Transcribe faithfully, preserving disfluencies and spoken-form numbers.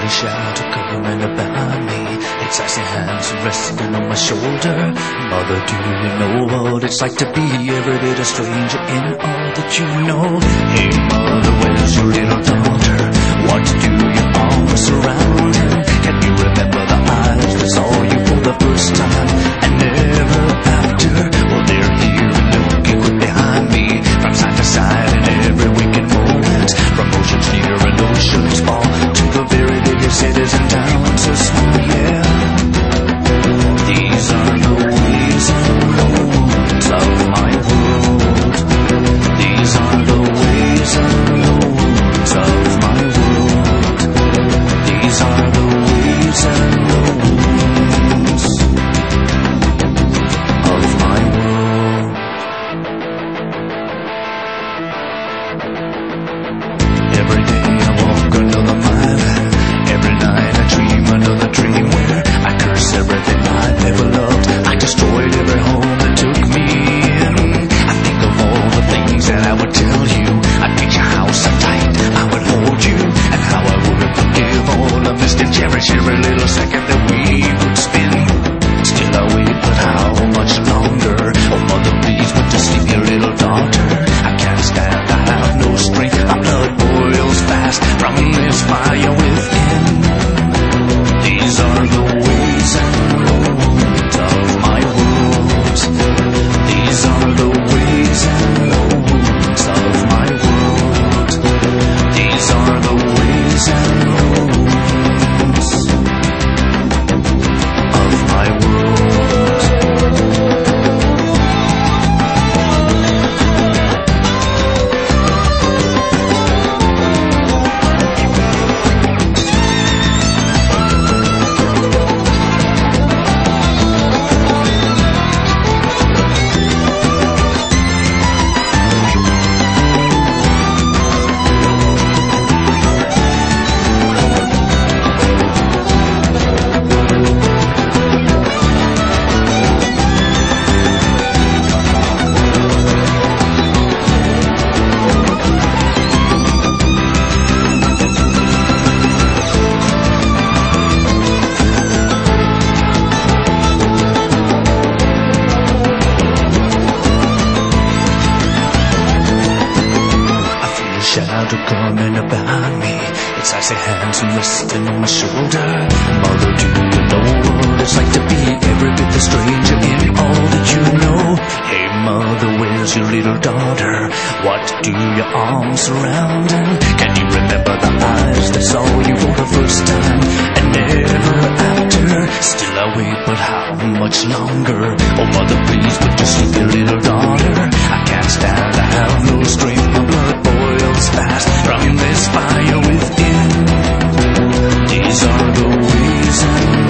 a shadow coming about me. Its icy hands resting on my shoulder. Mother, do you know what it's like to be every bit a stranger in all that you know? Hey mother, where's your little daughter? What do your arms surround her? Can you remember the eyes that saw you for the first time and never after? Well, they're here looking quick behind me, from side to side in every waking moment. From oceans near and oceans far to the very biggest cities and towns so small, yeah. These are the ways and modes of my world. These are the ways and modes of my world. These are the ways and modes of my world. Every day I walk another mile. Every night I dream another dream where I curse everything I never loved. I destroyed every home that took me in. I think of all the things that I would tell you. I'd picture how so tight I would hold you, and how I wouldn't forgive all of this and cherish every little second that we would spend. Still I wait, but how much longer? Oh mother, please put to sleep your little daughter. I can't stand, I have no strength. My blood boils fast from this fire within. These are the ways and modes of my world. These are the ways and modes of my world. These are the ways and modes of my world. Shadow coming about me, its icy hands resting on my shoulder. Mother, do you know what it's like to be every bit the stranger in all that you know? Hey mother, where's your little daughter? What do your arms surround? And can you remember the eyes that saw you for the first time and never after? Still I wait, but how much longer? Oh mother, please put to sleep your little daughter. I can't stand, I have no strength. My blood boils fast from this fire within. These are the ways and